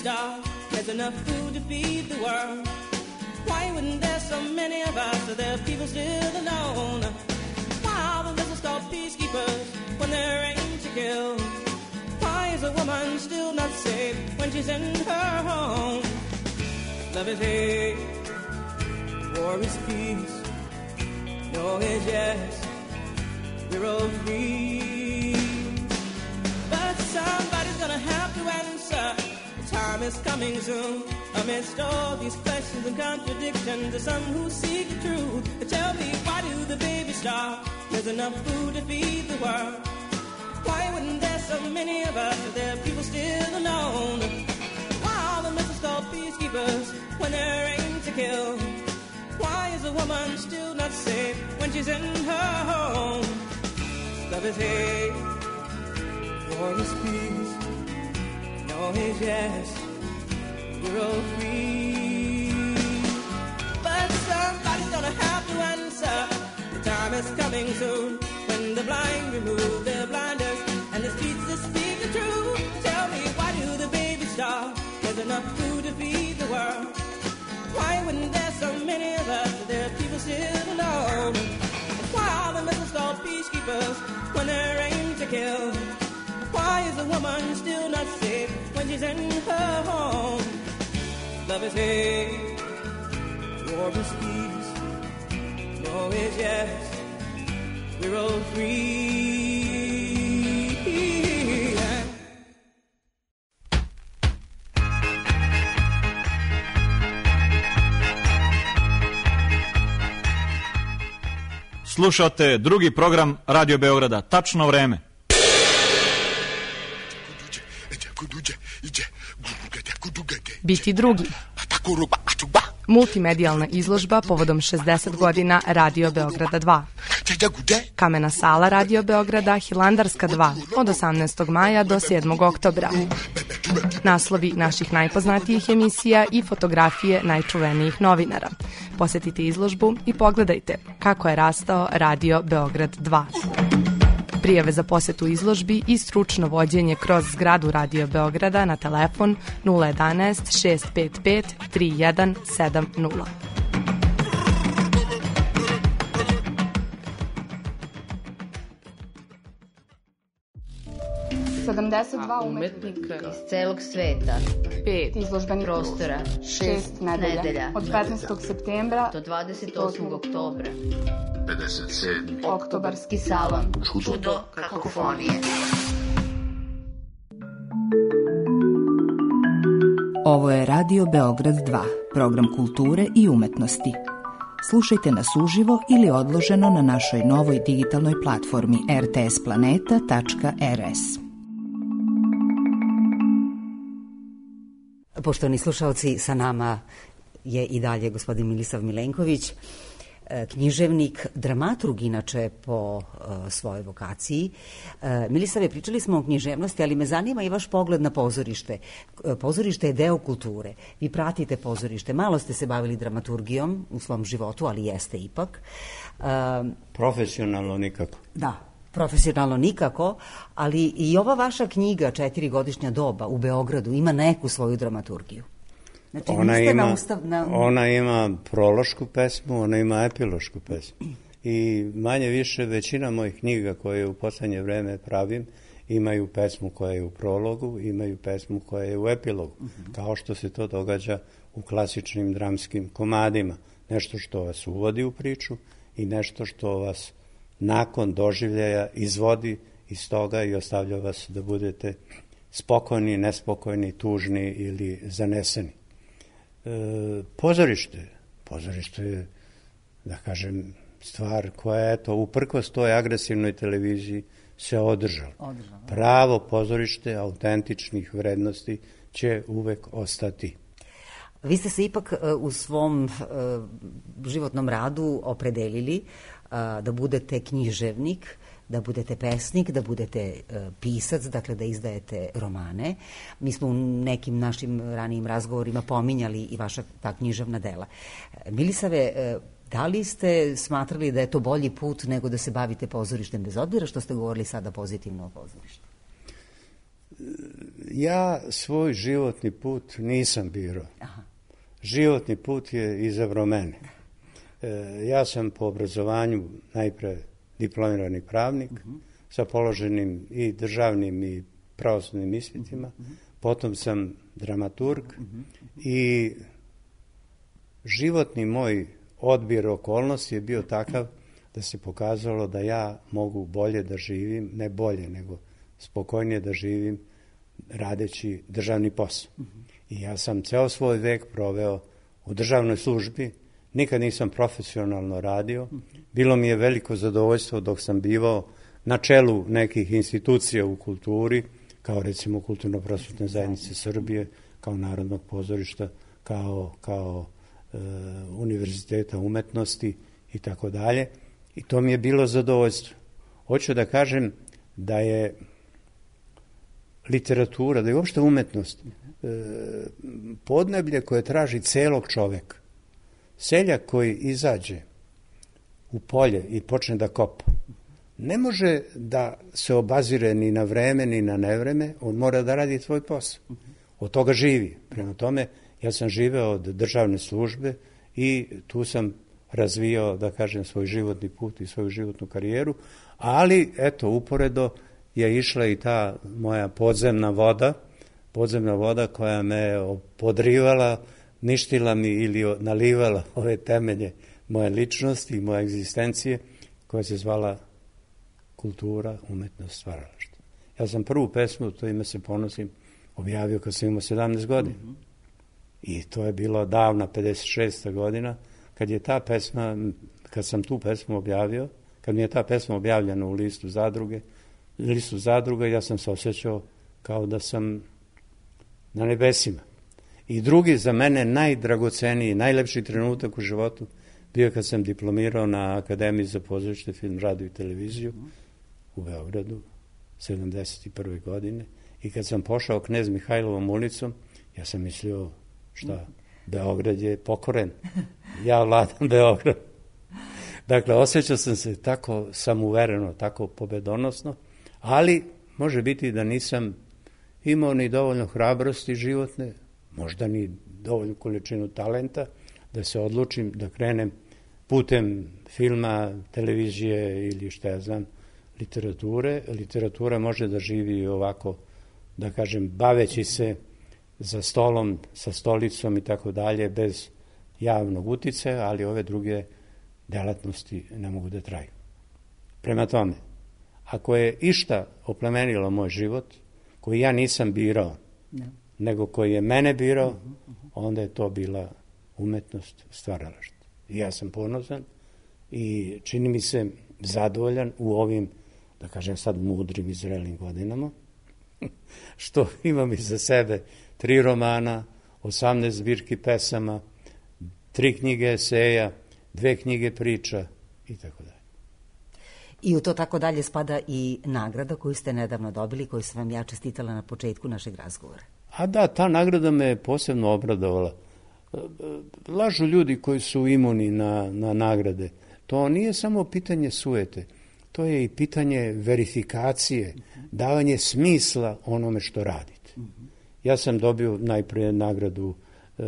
star, there's enough food to feed the world. Why wouldn't there so many of us, so there are people still alone? Why are the missiles called peacekeepers when there ain't to kill? Why is a woman still not safe when she's in her home? Love is hate, war is peace. No is yes, we're all free. But somebody's gonna have to answer. The time is coming soon. Amidst all these questions and contradictions, there's some who seek the truth. But tell me, why do the babies starve? There's enough food to feed the world. Why wouldn't there so many of us, if there are people still alone? Why are the missiles called peacekeepers when there ain't to kill? Why is a woman still not safe when she's in her home? Love is hate, war is peace. No is yes, we're all free. But somebody's gonna have to answer. The time is coming soon when the blind remove their blinders and the streets that speak the truth. Tell me, why do the babies starve? There's enough food to feed the world. Why wouldn't there so many of us, if there are people still alone? Why are the missiles called peacekeepers when there ain't to kill? Why is a woman still not safe when she's in her home? Love is hate, war is peace. No is yes, we're all free. Slušate drugi program Radio Beograda. Tačno vreme. Biti drugi. Multimedijalna izložba povodom šezdeset godina Radio Beograda dva. Kamena sala Radio Beograda Hilandarska dva od osamnaestog maja do sedmog oktobra. Naslovi naših najpoznatijih emisija i fotografije najčuvenijih novinara. Posetite izložbu i pogledajte kako je rastao Radio Beograd dva. Prijave za posetu izložbi i stručno vođenje kroz zgradu Radio Beograda na telefon nula jedanaest šest pet pet tri jedan sedam nula. sedamdeset dva umetnika iz celog sveta, pet izložbenih prostora, šest nedelja, nedelja od petnaestog septembra do dvadeset osmog oktobra. pedeset sedmi Oktobarski salon, Čudo, čudo kakofonije. Ovo je Radio Beograd dva, program kulture i umetnosti. Slušajte nas uživo ili odloženo na našoj novoj digitalnoj platformi er te es planeta tačka er es. Poštovani slušalci, sa nama je i dalje gospodin Milisav Milenković, književnik, dramaturg inače po uh, svojoj vokaciji. Uh, Milisave, pričali smo o književnosti, ali me zanima i vaš pogled na pozorište. Uh, pozorište je deo kulture. Vi pratite pozorište. Malo ste se bavili dramaturgijom u svom životu, ali jeste ipak. Uh, Profesionalno nikako. Da, profesionalno nikako, ali i ova vaša knjiga Četiri godišnja doba u Beogradu ima neku svoju dramaturgiju. Znači, ona, ima, na ustav, na... ona ima prološku pesmu, ona ima epilošku pesmu. I manje više većina mojih knjiga koje u poslednje vreme pravim imaju pesmu koja je u prologu, imaju pesmu koja je u epilogu, uh-huh. kao što se to događa u klasičnim dramskim komadima. Nešto što vas uvodi u priču i nešto što vas nakon doživljaja izvodi iz toga i ostavlja vas da budete spokojni, nespokojni, tužni ili zaneseni. E, pozorište. Pozorište je, da kažem, stvar koja, eto, uprkos toj agresivnoj televiziji se održala. Održala. Pravo pozorište autentičnih vrednosti će uvek ostati. Vi ste se ipak u svom uh, životnom radu opredelili uh, da budete književnik, da budete pesnik, da budete uh, pisac, dakle da izdajete romane. Mi smo u nekim našim ranijim razgovorima pominjali i vaša ta književna dela. Milisave, uh, da li ste smatrali da je to bolji put nego da se bavite pozorištem, bez obzira što ste govorili sada pozitivno o pozorištu? ja svoj životni put nisam birao. Aha. Životni put je izabrao mene. E, ja sam po obrazovanju najpre diplomirani pravnik, uh-huh. sa položenim i državnim i pravosudnim ispitima, uh-huh. potom sam dramaturg uh-huh. i životni moj odbir okolnosti je bio takav da se pokazalo da ja mogu bolje da živim, ne bolje, nego spokojnije da živim radeći državni posao. Uh-huh. I ja sam ceo svoj vek proveo u državnoj službi, nikad nisam profesionalno radio, uh-huh. bilo mi je veliko zadovoljstvo dok sam bivao na čelu nekih institucija u kulturi, kao recimo Kulturno-prosvetne zajednice Srbije, kao Narodnog pozorišta, kao, kao e, Univerziteta umetnosti i tako dalje. I to mi je bilo zadovoljstvo. Hoću da kažem da je literatura, da je uopšte umetnost e, podneblje koje traži celog čoveka. Seljak koji izađe u polje i počne da kopa, ne može da se obazire ni na vreme, ni na nevreme, on mora da radi svoj posao. Od toga živi. Prema tome, ja sam živeo od državne službe i tu sam razvijao, da kažem, svoj životni put i svoju životnu karijeru, ali, eto, uporedo je išla i ta moja podzemna voda, podzemna voda koja me podrivala, ništila mi ili nalivala ove temelje moje ličnosti i moje egzistencije, koja se zvala kultura, umetnost, stvaralaštvo. Ja sam prvu pesmu, to ime se ponosim, objavio kad sam imao sedamnaest godina. Mm-hmm. I to je bilo davna pedeset šesta godina, kad je ta pesma, kad sam tu pesmu objavio, kad mi je ta pesma objavljena u listu zadruge, listu zadruga, ja sam se osjećao kao da sam na nebesima. I drugi, za mene najdragoceniji, najlepši trenutak u životu bio kad sam diplomirao na Akademiji za pozorište, film, radio i televiziju u Beogradu, sedamdeset prve godine. I kad sam pošao Knez Mihajlovom ulicom, ja sam mislio, šta, Beograd je pokoren. Ja vladam Beograd. Dakle, osjećao sam se tako samouvereno, tako pobedonosno, ali može biti da nisam imao ni dovoljno hrabrosti životne, možda ni dovoljnu količinu talenta, da se odlučim da krenem putem filma, televizije ili šta ja znam, literature. Literatura može da živi ovako, da kažem, baveći se za stolom, sa stolicom i tako dalje, bez javnog uticaja, ali ove druge delatnosti ne mogu da traju. Prema tome, ako je išta oplemenilo moj život, koji ja nisam birao, ne. nego koji je mene birao, uh-huh, uh-huh. onda je to bila umetnost, stvaralaštvo. I ja sam ponosan i čini mi se zadovoljan u ovim, da kažem sad, mudrim i zrelim godinama, što imam iza sebe tri romana, osamnaest zbirki pesama, tri knjige eseja, dve knjige priča i tako dalje. I u to tako dalje spada i nagrada koju ste nedavno dobili, koju sam vam ja čestitala na početku našeg razgovora. A da, ta nagrada me posebno obradovala. Lažu ljudi koji su imuni na, na nagrade. To nije samo pitanje sujete, to je i pitanje verifikacije, davanje smisla onome što radite. Ja sam dobio najprije nagradu e,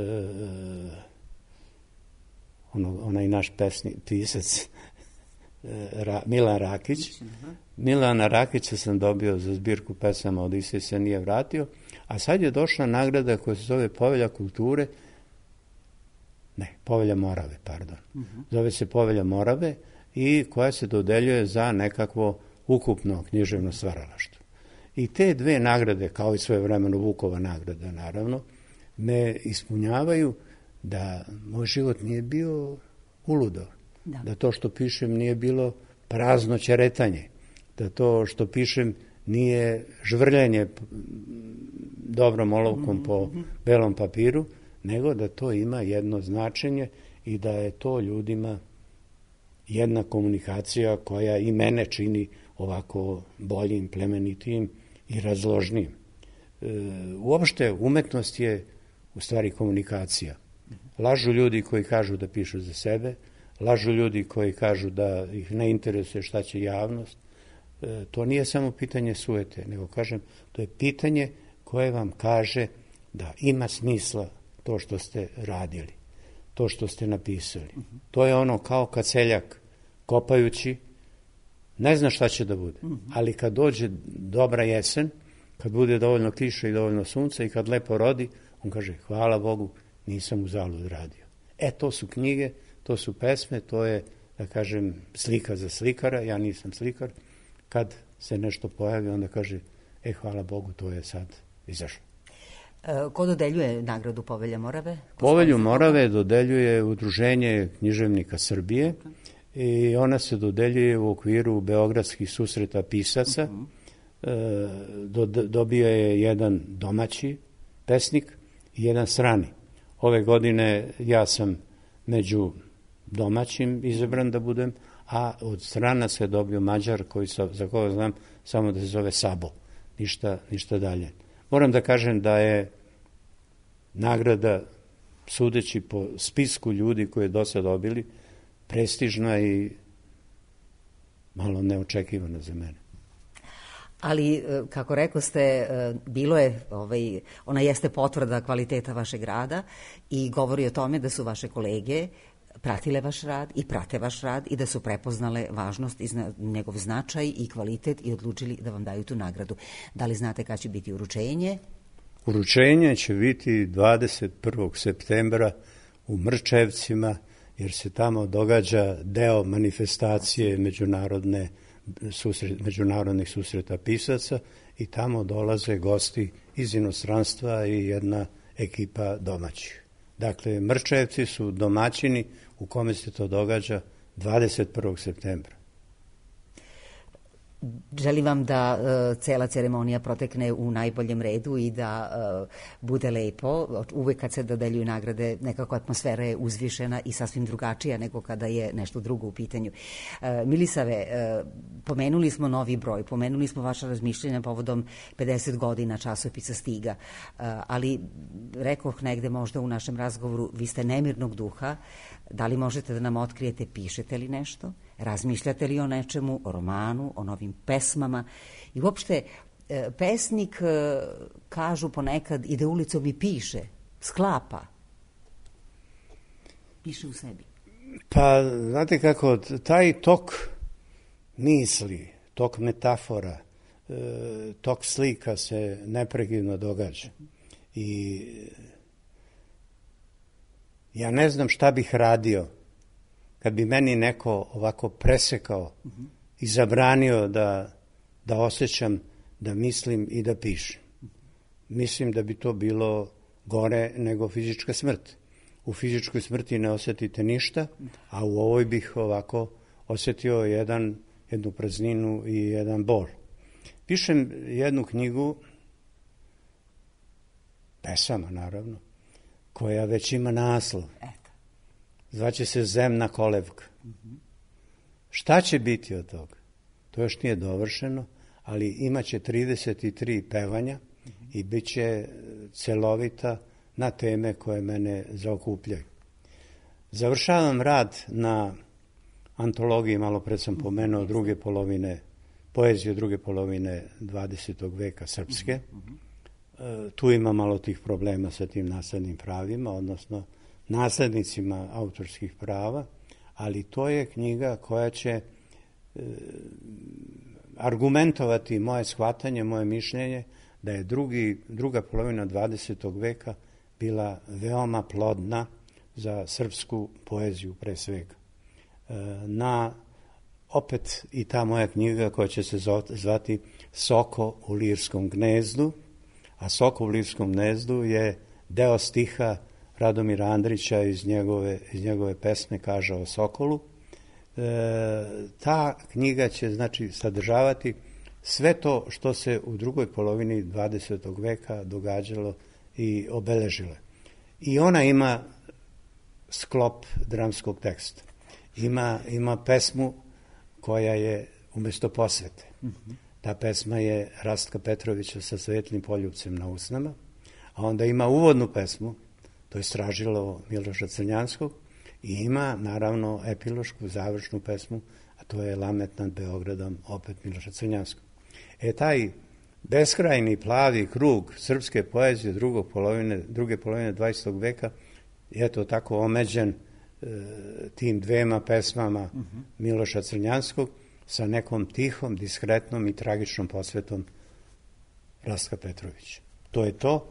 ono, onaj naš pesni, pisac Ra, Milan Rakić. Milana Rakića sam dobio za zbirku pesama Odisej se nije vratio, a sad je došla nagrada koja se zove Povelja kulture, ne, Povelja Morave, pardon. Uh-huh. Zove se Povelja Morave i koja se dodeljuje za nekakvo ukupno književno stvaralaštvo. I te dve nagrade, kao i svojevremeno Vukova nagrada, naravno, me ispunjavaju da moj život nije bio uludo. Da. da to što pišem nije bilo prazno ćeretanje, da to što pišem nije žvrljanje dobrom olovkom mm-hmm. po belom papiru, nego da to ima jedno značenje i da je to ljudima jedna komunikacija koja i mene čini ovako boljim, plemenitijim i razložnijim. E, uopšte umetnost je u stvari komunikacija. Lažu ljudi koji kažu da pišu za sebe, lažu ljudi koji kažu da ih ne interesuje šta će javnost. E, to nije samo pitanje sujete, nego kažem, to je pitanje koje vam kaže da ima smisla to što ste radili, to što ste napisali. Uh-huh. To je ono kao kad seljak kopajući ne zna šta će da bude, uh-huh. ali kad dođe dobra jesen, kad bude dovoljno kiše i dovoljno sunca i kad lepo rodi, on kaže hvala Bogu, nisam uzalud radio. E, to su knjige, to su pesme, to je, da kažem, slika za slikara, ja nisam slikar, kad se nešto pojavi, onda kaže, e, hvala Bogu, to je sad izašlo. E, ko dodeljuje nagradu Povelja Morave? Povelju Morave dodeljuje Udruženje književnika Srbije i ona se dodeljuje u okviru Beogradskih susreta pisaca. Uh-huh. e, do, dobio je jedan domaći pesnik i jedan strani. Ove godine ja sam među domaćim izabran da budem, a od stranaca je dobio Mađar koji sa, za koga znam samo da se zove Sabo, ništa, ništa dalje. Moram da kažem da je nagrada, sudeći po spisku ljudi koje je do sad dobili, prestižna i malo neočekivana za mene. Ali, kako rekao ste, bilo je, ovaj, ona jeste potvrda kvaliteta vašeg rada i govori o tome da su vaše kolege pratile vaš rad i prate vaš rad i da su prepoznale važnost i zna, njegov značaj i kvalitet i odlučili da vam daju tu nagradu. Da li znate kada će biti uručenje? Uručenje će biti dvadeset prvog septembra u Mrčevcima, jer se tamo događa deo manifestacije međunarodne susret, međunarodnih susreta pisaca i tamo dolaze gosti iz inostranstva i jedna ekipa domaćih. Dakle, Mrčevci su domaćini u kome se to događa dvadeset prvog septembra. Želim vam da uh, cela ceremonija protekne u najboljem redu i da uh, bude lepo. Uvek kad se dodeljuju nagrade, nekako atmosfera je uzvišena i sasvim drugačija nego kada je nešto drugo u pitanju. Uh, Milisave, uh, pomenuli smo novi broj, pomenuli smo vaša razmišljenja povodom pedeset godina časopisa Stiga, uh, ali rekoh negde možda u našem razgovoru, vi ste nemirnog duha. Da li možete da nam otkrijete, pišete li nešto? Razmišljate li o nečemu, o romanu, o novim pesmama? I uopšte, pesnik, kažu ponekad, ide ulicom i piše, sklapa. Piše u sebi. Pa, znate kako, taj tok misli, tok metafora, tok slika se neprekidno događa. I ja ne znam šta bih radio kad bi meni neko ovako presekao uh-huh. i zabranio da, da osjećam, da mislim i da pišem. Mislim da bi to bilo gore nego fizička smrt. U fizičkoj smrti ne osjetite ništa, a u ovoj bih ovako osjetio jedan, jednu prazninu i jedan bol. Pišem jednu knjigu, pesama naravno, koja već ima naslov. Zvaće se Zemna kolevka. Uh-huh. Šta će biti od toga? To još nije dovršeno, ali imaće trideset tri pevanja uh-huh. i bit će celovita na teme koje mene zaokupljaju. Završavam rad na antologiji, malo pred sam pomenuo, druge polovine, poezije druge polovine dvadesetog veka srpske. Uh-huh. E, tu ima malo tih problema sa tim naslednim pravima, odnosno naslednicima autorskih prava, ali to je knjiga koja će e, argumentovati moje shvatanje, moje mišljenje da je drugi, druga polovina dvadesetog veka bila veoma plodna za srpsku poeziju pre svega. E, na opet i ta moja knjiga koja će se zvati Soko u lirskom gnezdu, a Soko u lirskom gnezdu je deo stiha Radomira Andrića iz njegove, iz njegove pesme Kaže o Sokolu. E, ta knjiga će znači sadržavati sve to što se u drugoj polovini dvadesetog veka događalo i obeležilo. I ona ima sklop dramskog teksta. Ima, ima pesmu koja je umjesto posvete. Mm-hmm. Ta pesma je Rastka Petrovića sa Svetlim poljupcem na usnama, a onda ima uvodnu pesmu, to je Stražilovo Miloša Crnjanskog, i ima, naravno, epilošku, završnu pesmu, a to je Lamet nad Beogradom, opet Miloša Crnjanskog. E, taj beskrajni plavi krug srpske poezije drugog polovine, druge polovine dvadesetog veka je eto tako omeđen e, tim dvema pesmama uh-huh. Miloša Crnjanskog sa nekom tihom, diskretnom i tragičnom posvetom Rastka Petrovića. To je to.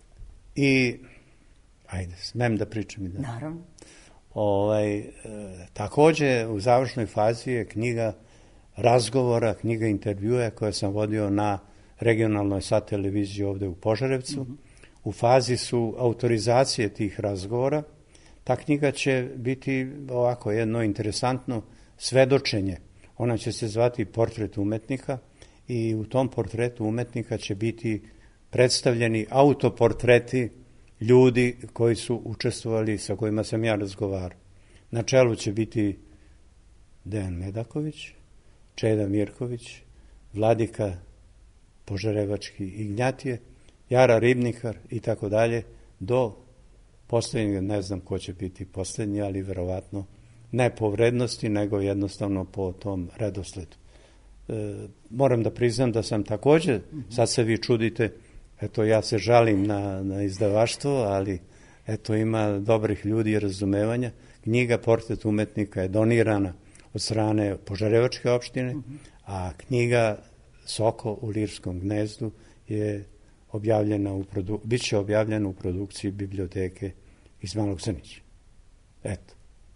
I, ajde, smem da pričam i da... Naravno. Ovaj, e, takođe, u završnoj fazi je knjiga razgovora, knjiga intervjua koje sam vodio na regionalnoj sat televiziji ovde u Požarevcu. Mm-hmm. U fazi su autorizacije tih razgovora. Ta knjiga će biti ovako jedno interesantno svedočenje. Ona će se zvati Portret umetnika i u tom portretu umetnika će biti predstavljeni autoportreti ljudi koji su učestvovali, sa kojima sam ja razgovarao. Na čelu će biti Dejan Medaković, Čeda Mirković, Vladika Požarevački Ignjatije, Jara Ribnikar i tako dalje, do poslednjega, ne znam ko će biti poslednji, ali verovatno ne po vrednosti, nego jednostavno po tom redosledu. E, moram da priznam da sam takođe, sad se vi čudite, eto ja se žalim na, na izdavaštvo, ali eto ima dobrih ljudi i razumevanja. Knjiga Portret umetnika je donirana od strane Požarevačke opštine, a knjiga Soko u Lirskom gnezdu je objavljena u produ... bit će objavljena u produkciji biblioteke iz Malog Crnića. Eto.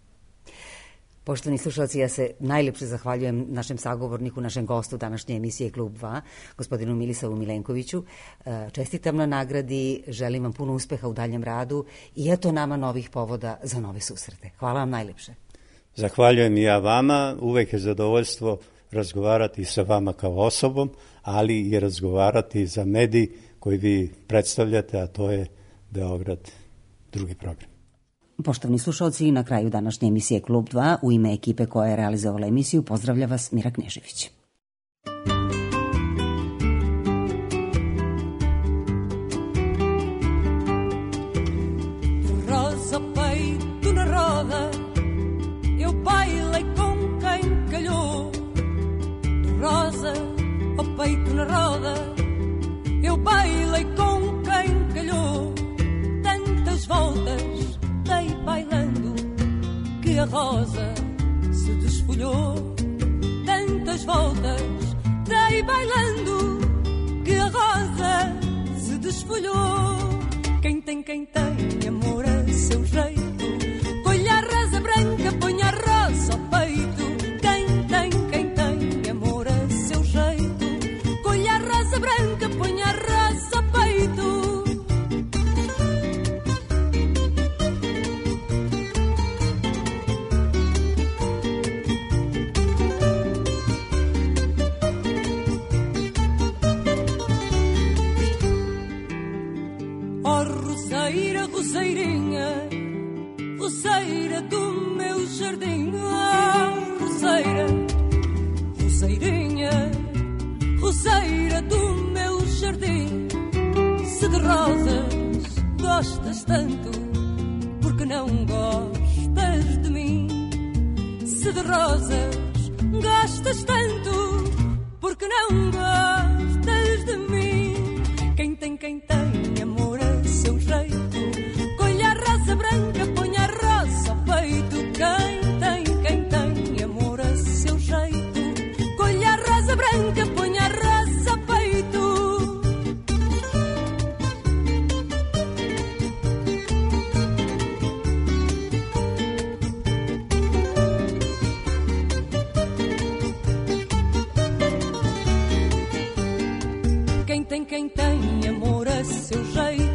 Poštovani slušalci, ja se najlepše zahvaljujem našem sagovorniku, našem gostu današnje emisije Klub dva, gospodinu Milisavu Milenkoviću. Čestitam na nagradi, želim vam puno uspeha u daljem radu i eto nama novih povoda za nove susrete. Hvala vam najlepše. Zahvaljujem i ja vama, uvek je zadovoljstvo razgovarati sa vama kao osobom, ali i razgovarati za medij koji vi predstavljate, a to je Beograd, drugi program. Poštovni slušalci, na kraju današnje emisije Klub dva, u ime ekipe koja je realizovala emisiju, pozdravlja vas Mira Knežević. Rosa peito na roda, eu bailei com quem calhou. Rosa, o peito na roda, eu bailei com quem calhou. Tantas voltas dei bailando que a rosa se desfolhou. Tantas voltas dei bailando que a rosa se desfolhou. Quem tem, quem tem amor a seu jeito, colha a rosa branca, põe a rosa ao peito. Quem tem, quem tem amor a seu jeito, colha a rosa branca, põe a rosa ao peito. Roseira, roseirinha, roseira do meu jardim. Oh, roseira, roseirinha, roseira do meu jardim. Se de rosas gostas tanto, porque não gostas de mim? Se de rosas gostas tanto, porque não gostas de mim? Quem tem, quem tem amor a seu jeito, colha a rosa branca, põe a rosa ao peito. Quem tem, quem tem amor a seu jeito, colha a rosa branca, põe a rosa ao peito. Quem tem, quem tem amor a seu jeito,